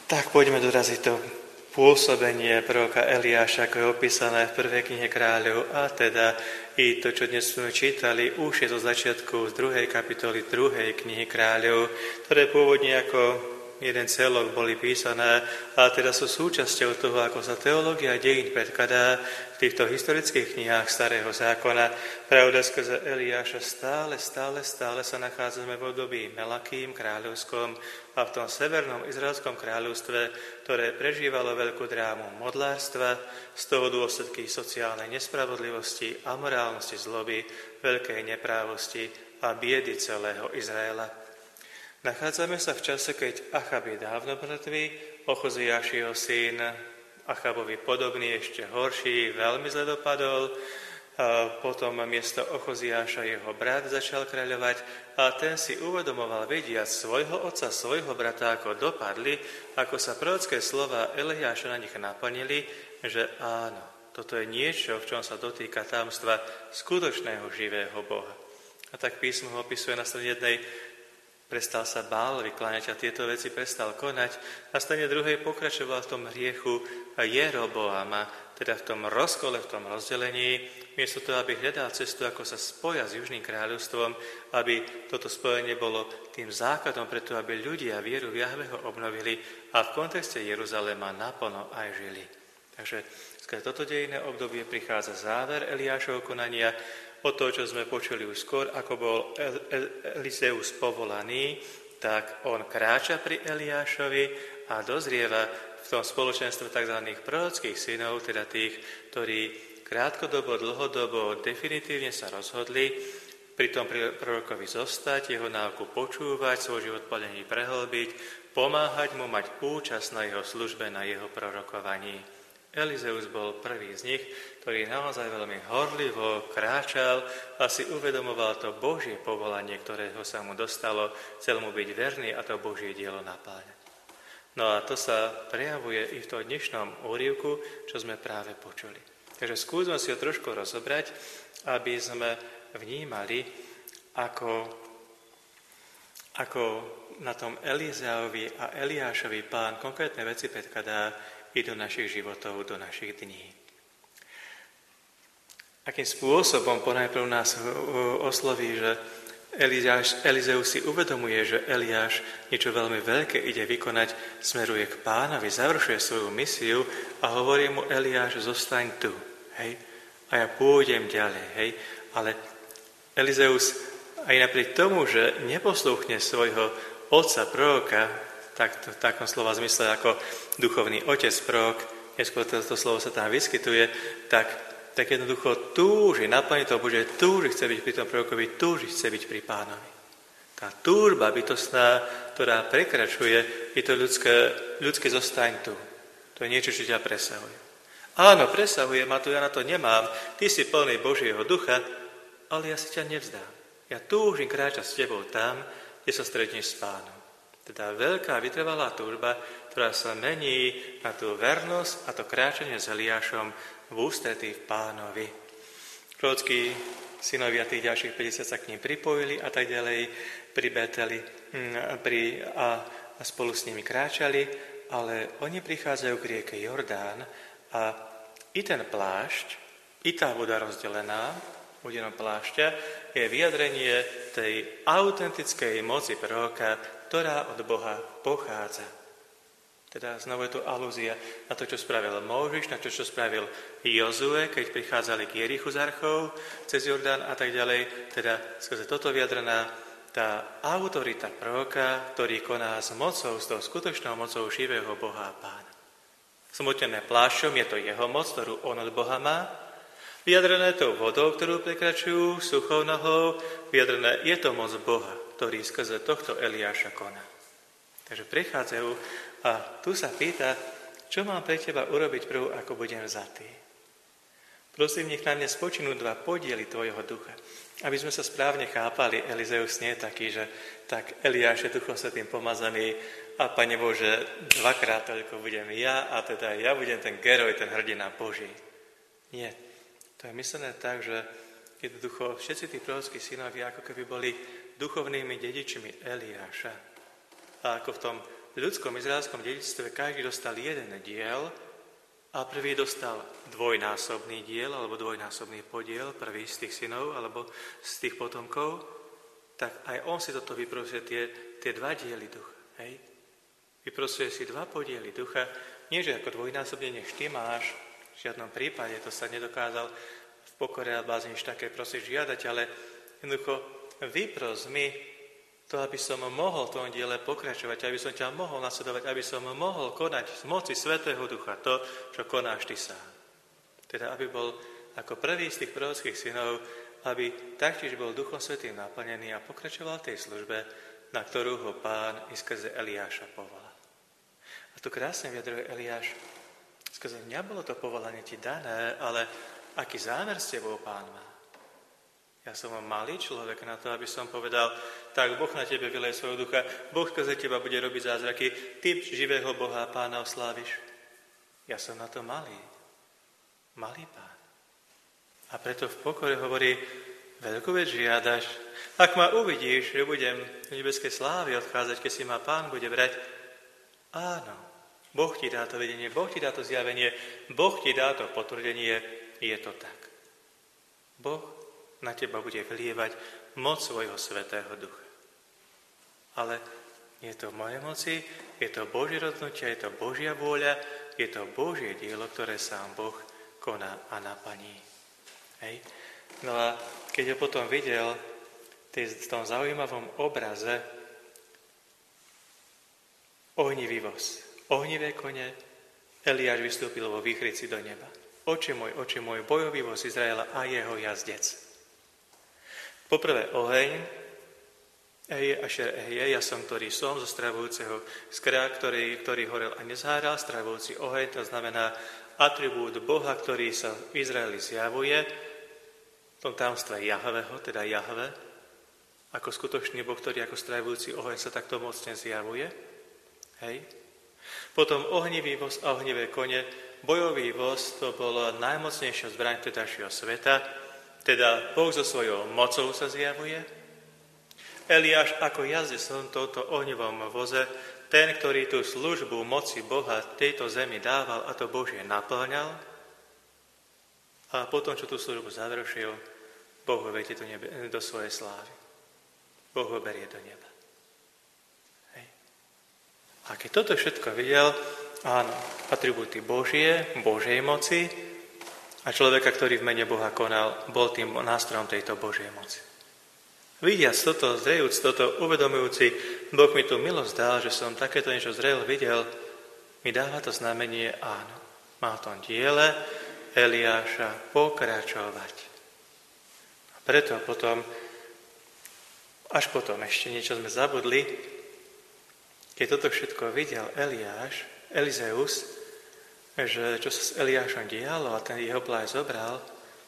Tak poďme doraziť to pôsobenie proroka Eliáša, ako je opísané v prvej knihe Kráľov, a teda i to, čo dnes sme čítali, už je zo začiatku z 2. kapitoly 2. knihy Kráľov, ktoré pôvodne ako jeden celok boli písané a teda sú súčasťou toho, ako sa teológia dejín predkladá v týchto historických knihách Starého zákona. Pravda, skrze Eliáša stále sa nachádzame v období Melakým kráľovskom a v tom severnom izraelskom kráľovstve, ktoré prežívalo veľkú drámu modlárstva, z toho dôsledky sociálnej nespravodlivosti, amorálnosti, zloby, veľkej neprávosti a biedy celého Izraela. Nachádzame sa v čase, keď Achab je dávno mŕtvý, Ochoziáš jeho syn, Achabovi podobný, ešte horší, veľmi zle dopadol. A potom miesto Ochoziáša jeho brat začal kráľovať a ten si uvedomoval, vidiac svojho otca, svojho brata, ako dopadli, ako sa prorocké slova Eliáša na nich naplnili, že áno, toto je niečo, v čom sa dotýka tajomstva skutočného živého Boha. A tak písmo ho opisuje na strane jednej: prestal sa Bál vykláňať a tieto veci prestal konať. Na strane druhej pokračoval v tom hriechu Jeroboama, teda v tom rozkole, v tom rozdelení. Miesto toho, aby hľadal cestu, ako sa spoja s Južným kráľovstvom, aby toto spojenie bolo tým základom preto, aby ľudia vieru v Jahveho obnovili a v kontexte Jeruzalema naplno aj žili. Takže skrze toto dejinné obdobie prichádza záver Eliášovho konania. O to, čo sme počuli už skôr, ako bol Elizeus povolaný, tak on kráča pri Eliášovi a dozrieva v tom spoločenstve tzv. Prorockých synov, teda tých, ktorí krátkodobo, dlhodobo, definitívne sa rozhodli pri tom prorokovi zostať, jeho náuku počúvať, svoj život podľa nej prehlbiť, pomáhať mu mať účasť na jeho službe, na jeho prorokovaní. Elizeus bol prvý z nich, ktorý naozaj veľmi horlivo kráčal a si uvedomoval to Božie povolanie, ktorého sa mu dostalo, chcel mu byť verný a to Božie dielo napáľať. No a to sa prejavuje i v tom dnešnom úryvku, čo sme práve počuli. Takže skúsme si ho trošku rozobrať, aby sme vnímali, ako na tom Elizeovi a Eliášovi Pán konkrétne veci predkladá i do našich životov, do našich dní. Akým spôsobom ponajprv nás osloví, že Elizeus si uvedomuje, že Eliáš niečo veľmi veľké ide vykonať, smeruje k Pánovi, završuje svoju misiu a hovorí mu: Eliáš, zostaň tu, hej, a ja pôjdem ďalej, hej. Ale Elizeus aj napriek tomu, že neposlúchne svojho otca proroka, tak v takom slova zmysle ako duchovný otec prorok, neskôr toto slovo sa tam vyskytuje, tak jednoducho túži, naplní to Bože, túži chce byť pri tom prorokovi, túži chce byť pri Pánovi. Tá túžba bytostná, ktorá prekračuje, je to ľudské zostaň tu. To je niečo, čo ťa presahuje. Áno, presahuje ma tu, ja na to nemám, ty si plný Božieho ducha, ale ja si ťa nevzdám. Ja túžim kráčať s tebou tam, kde sa stretneš s Pánom. Teda veľká vytrvalá túžba, ktorá sa mení na tú vernosť a to kráčanie s Eliášom v ústretí v Pánovi. Prorockí synovia tých ďalších 50 sa k ním pripojili a tak ďalej, pri Beteli a spolu s nimi kráčali, ale oni prichádzajú k rieke Jordán a i ten plášť, i tá voda rozdelená, vodenom plášťa, je vyjadrenie tej autentickej moci proroka, ktorá od Boha pochádza. Teda znovu je to alúzia na to, čo spravil Mojžiš, na to, čo spravil Jozue, keď prichádzali k Jerichu z archou, cez Jordán a tak ďalej. Teda skrze toto vyjadrená tá autorita proroka, ktorý koná s mocou, s tou skutočnou mocou živého Boha a Pána. Smutnené plášťom je to jeho moc, ktorú on od Boha má. Vyjadrené tou vodou, ktorú prekračujú, suchou nohou, vyjadrené je to moc Boha, ktorý skrze tohto Eliáša koná. Takže prichádzajú a tu sa pýta, čo mám pre teba urobiť prv, ako budem vzatý. Prosím, nech na mne spočinú 2 podiely tvojho ducha. Aby sme sa správne chápali, Elizeus nie je taký, že tak Eliáš je Duchom Svätým pomazaný a Pane Bože, 2-krát toľko budem ja a teda ja budem ten geroj, ten hrdina Boží. Nie. To je myslené tak, že jednoducho všetci tí prorockí synovia ako keby boli duchovnými dedičmi Eliáša. A ako v tom ľudskom izraelskom dedičstve každý dostal jeden diel a prvý dostal dvojnásobný diel alebo dvojnásobný podiel, prvý z tých synov alebo z tých potomkov, tak aj on si toto vyprosuje, tie dva diely ducha. Hej? Vyprosuje si dva podiely ducha, nie že ako dvojnásobne, než ty máš, v žiadnom prípade to sa nedokázal v pokore a bázni také prosiť žiadať, ale jednoducho vypros mi to, aby som mohol v tom diele pokračovať, aby som ťa mohol nasledovať, aby som mohol konať z moci Svätého Ducha to, čo konáš ty sám. Teda, aby bol ako prvý z tých prorockých synov, aby taktiež bol Duchom Svätým naplnený a pokračoval v tej službe, na ktorú ho Pán i skrze Eliáša povolal. A tu krásne vyjadruje Eliáš, skrze mňa bolo to povolanie ti dané, ale aký zámer s tebou Pán má? Ja som malý človek na to, aby som povedal, tak Boh na tebe vyleje svojho ducha, Boh skrze teba bude robiť zázraky, ty živého Boha Pána osláviš. Ja som na to malý Pán. A preto v pokore hovorí, veľkú vec žiadaš. Ak ma uvidíš, že budem v nebeskej slávy odchádzať, keď si ma Pán bude brať, áno, Boh ti dá to vedenie, Boh ti dá to zjavenie, Boh ti dá to potvrdenie, je to tak. Boh na teba bude vlievať moc svojho Svätého Ducha. Ale nie je to v mojej moci, je to Božie rozhodnutie, je to Božia vôľa, je to Božie dielo, ktoré sám Boh koná a naplní. Hej. No a keď ho potom videl v tom zaujímavom obraze ohnivý voz, ohnivé kone, Eliáš vystúpil vo výchrici do neba. Oče môj, bojový voz Izraela a jeho jazdec. Poprvé oheň, ja som, ktorý som, zo stravujúceho skra, ktorý horel a nezháral, stravujúci oheň, to znamená atribút Boha, ktorý sa v Izraeli zjavuje, v tom tajomstve Jahveho, teda Jahve, ako skutočný Boh, ktorý ako stravujúci oheň sa takto mocne zjavuje. Hej. Potom ohnivý voz a ohnivé kone. Bojový voz to bola najmocnejšia zbraň vtedajšieho sveta, teda Boh so svojou mocou sa zjavuje. Eliáš ako jazdec v tomto ohnivom voze, ten, ktorý tú službu moci Boha tejto zemi dával a to Božie naplňal. A potom, čo tú službu završil, Boh ho vedie do svojej slávy. Boh ho berie do neba. Hej. A keď toto všetko videl, áno, atribúty Božej moci, a človeka, ktorý v mene Boha konal, bol tým nástrojom tejto Božej moci. Vidiac toto, zrejúc toto, uvedomujúci, Boh mi tu milosť dal, že som takéto niečo zrejl videl, mi dáva to znamenie áno. Má v tom diele Eliáša pokračovať. A preto potom, až potom ešte niečo sme zabudli, keď toto všetko videl Elizeus, že čo sa s Eliášom dialo a ten jeho plášť zobral,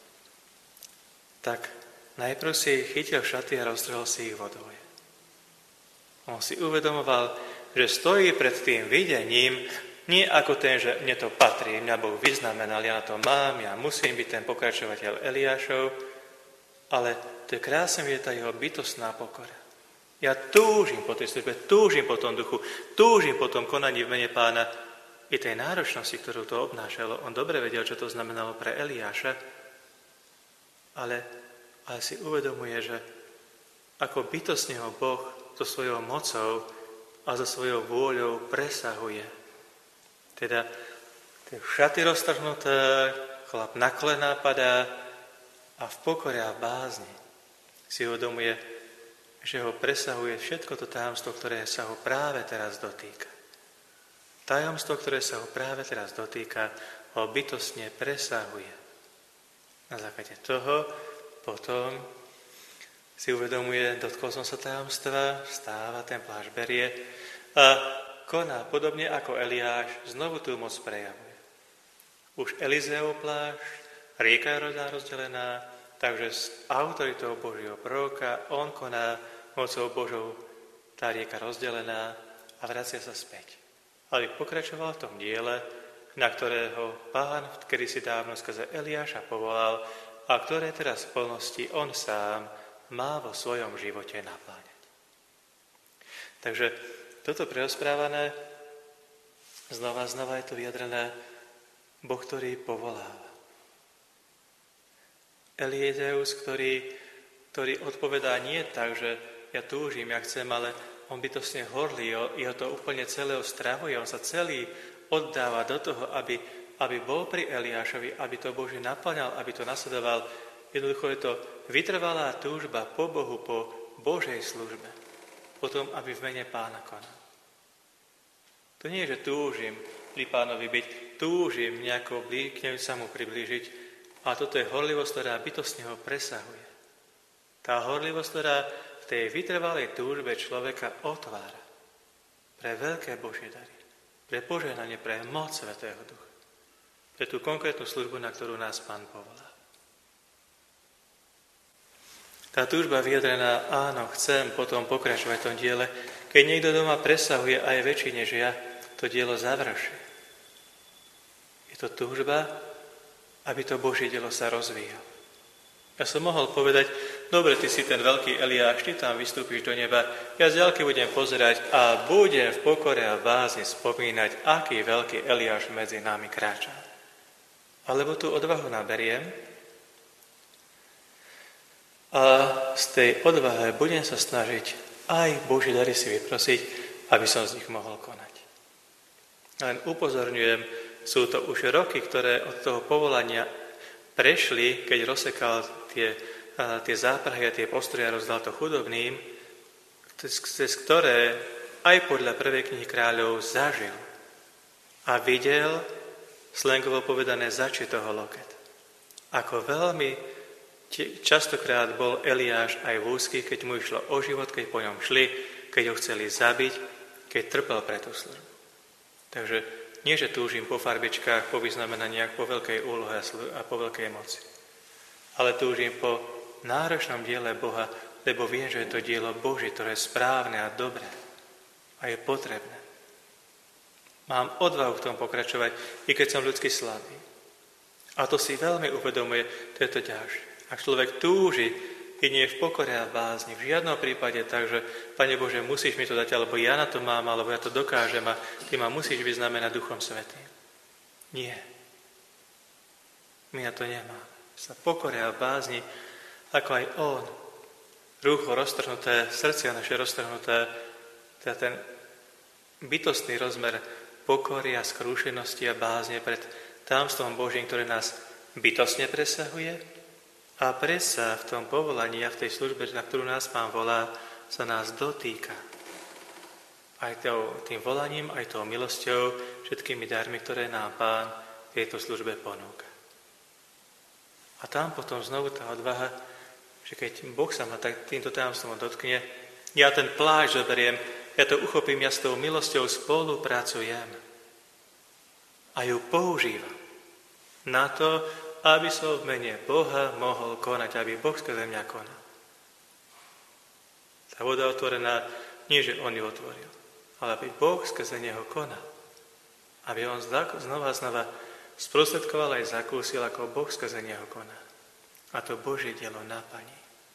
tak najprv si chytil šaty a roztrhol si ich vodou. On si uvedomoval, že stojí pred tým videním, nie ako ten, že mne to patrí, mňa Boh vyznamenal, ja na to mám, ja musím byť ten pokračovateľ Eliášov, ale to je krásne, je tá jeho bytostná pokora. Ja túžim po tej službe, túžim po tom duchu, túžim po tom konaní v mene Pána, i tej náročnosti, ktorú to obnášalo. On dobre vedel, čo to znamenalo pre Eliáša, ale si uvedomuje, že ako bytostne ho Boh so svojou mocou a so svojou vôľou presahuje. Teda tie šaty roztrhnuté, chlap na kolená padá a v pokore a bázni si uvedomuje, že ho presahuje všetko to tajomstvo, ktoré sa ho práve teraz dotýka. Tajomstvo, ktoré sa ho práve teraz dotýka, ho bytostne presahuje. Na základe toho potom si uvedomuje, dotkol som sa tajomstva, vstáva, ten plášť berie a koná podobne ako Eliáš, znovu tú moc prejavuje. Už Elizeov plášť, rieka je rozdelená, takže s autoritou Božieho proroka on koná mocou Božou, tá rieka rozdelená a vracia sa späť. Ale pokračoval v tom diele, na ktorého Pán kedysi dávno skrze Eliáša povolal a ktoré teraz v plnosti on sám má vo svojom živote napláňať. Takže toto prerozprávané, znova je to vyjadrené, Boh, ktorý povoláva. Eliezeus, ktorý odpovedá nie tak, že ja túžim, ja chcem, ale on bytostne horlí, jeho to úplne celého stravuje, on sa celý oddáva do toho, aby bol pri Eliášovi, aby to Boží naplňal, aby to nasledoval. Jednoducho je to vytrvalá túžba po Bohu, po Božej službe, potom, aby v mene Pána konal. To nie je, že túžim pri Pánovi byť, túžim nejako k nemu sa mu priblížiť, a toto je horlivosť, ktorá bytostne ho presahuje. Tá horlivosť, ktorá v tej vytrvalej túžbe človeka otvára pre veľké Božie dary, pre požehnanie, pre moc Svätého Ducha, pre tú konkrétnu službu, na ktorú nás Pán povolá. Tá túžba vyjadrená, áno, chcem potom pokračovať v tom diele, keď niekto doma presahuje a je väčší než ja, to dielo završí. Je to túžba, aby to Božie dielo sa rozvíjalo. Ja som mohol povedať, dobre, ty si ten veľký Eliáš, ty tam vystúpiš do neba, ja z ďalky budem pozerať a budem v pokore a bázni spomínať, aký veľký Eliáš medzi nami kráča. Alebo tú odvahu naberiem a z tej odvahy budem sa snažiť aj Božie dary si vyprosiť, aby som z nich mohol konať. Len upozorňujem, sú to už roky, ktoré od toho povolania prešli, keď rozsekal tie záprahy a tie postroje a rozdal to chudobným, cez ktoré aj podľa prvej knihy kráľov zažil a videl, slangovo povedané, zači toho loket. Ako veľmi častokrát bol Eliáš aj v úzkých, keď mu išlo o život, keď po ňom šli, keď ho chceli zabiť, keď trpel pre tú službu. Takže nie, že túžim po farbičkách, po vyznamenaniach, po veľkej úlohe a po veľkej moci. Ale túžim po náročnom diele Boha, lebo viem, že je to dielo Božie, ktoré je správne a dobré a je potrebné. Mám odvahu v tom pokračovať, i keď som ľudsky slabý. A to si veľmi uvedomuje, to je to ďalšie. Ak človek túži, keď nie je v pokore a bázni, v žiadnom prípade tak, že Pane Bože, musíš mi to dať, alebo ja na to mám, alebo ja to dokážem a ty ma musíš vyznamenať Duchom Svätým. Nie. My na to nemáme. Sa pokore a bázni, ako aj on. Rúcho roztrhnuté, srdcia naše roztrhnuté, teda ten bytostný rozmer pokory a skrúšenosti a bázne pred tajomstvom Božím, ktoré nás bytostne presahuje, a predsa v tom povolaní a v tej službe, na ktorú nás Pán volá, sa nás dotýka. Aj tým volaním, aj tou milosťou, všetkými darmi, ktoré nám Pán v tejto službe ponúka. A tam potom znovu tá odvaha, že keď Boh sa ma týmto tajomstvom dotkne, ja ten plášť zoberiem, ja to uchopím, ja s tou milosťou spolupracujem a ju používam na to, aby som v mene Boha mohol konať, aby Boh skrze mňa konal. Tá voda otvorená, nie že on ju otvoril, ale aby Boh skrze neho konal. Aby on znova sprostredkoval aj zakúsil, ako Boh skrze neho koná. A to Božie dielo naplní.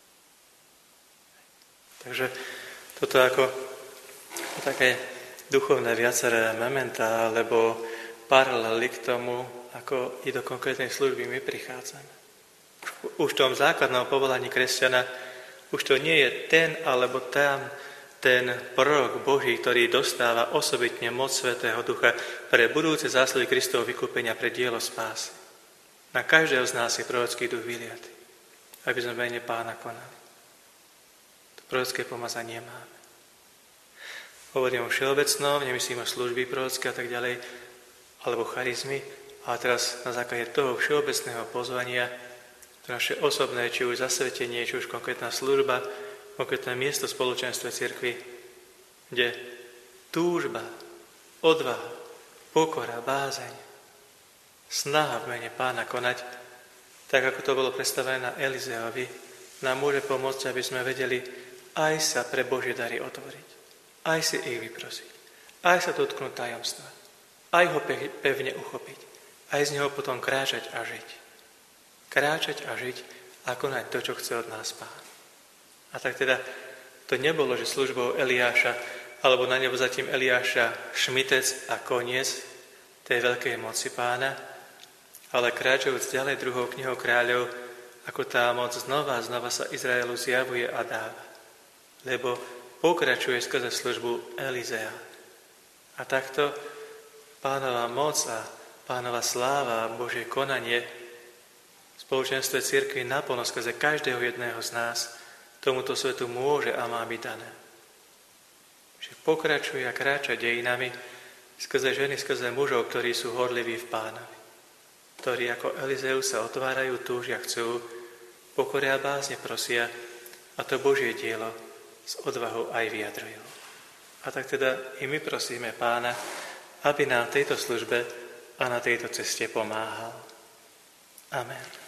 Takže toto ako také duchovné viaceré mementá, alebo paralely k tomu, ako i do konkrétnej služby my prichádzame. Už v tom základnom povolaní kresťana už to nie je ten alebo ten prorok Boží, ktorý dostáva osobitne moc Svätého Ducha pre budúce zásluhy Kristovho vykúpenia, pre dielo spásy. Na každého z nás je prorocký duch vyliatý, aby sme v mene Pána konali. To prorocké pomazanie máme. Hovorím o všeobecnom, nemyslím o služby prorocké a tak ďalej, alebo charizmy, a teraz na základe toho všeobecného pozvania, to naše osobné, či už zasvetenie, či už konkrétna služba, konkrétne miesto spoločenstva cirkvi, kde túžba, odvaha, pokora, bázeň, snaha v mene Pána konať, tak ako to bolo predstavené na Elizeovi, nám môže pomôcť, aby sme vedeli aj sa pre Božie dary otvoriť, aj si ich vyprosiť, aj sa dotknúť tajomstva, aj ho pevne uchopiť, aj z neho potom kráčať a žiť. Kráčať a žiť a konať to, čo chce od nás Pán. A tak teda to nebolo, že službou Eliáša alebo na nebo zatím Eliáša šmitec a koniec tej veľkej moci Pána, ale kráčajúc ďalej druhou knihou kráľov, ako tá moc znova a znova sa Izraelu zjavuje a dáva. Lebo pokračuje skrze službu Elizea. A takto Pánova moc a Pánova sláva a Božie konanie v spoločenstve cirkvi naplno skrze každého jedného z nás tomuto svetu môže a má byť dané. Že pokračuje a kráča dejinami skrze ženy, skrze mužov, ktorí sú horliví v Pánovi, ktorí ako Elizeus sa otvárajú, túžia, chcú, pokoria a bázne prosia a to Božie dielo s odvahou aj vyjadrujú. A tak teda i my prosíme Pána, aby nám v tejto službe a na tejto ceste pomáhal. Amen.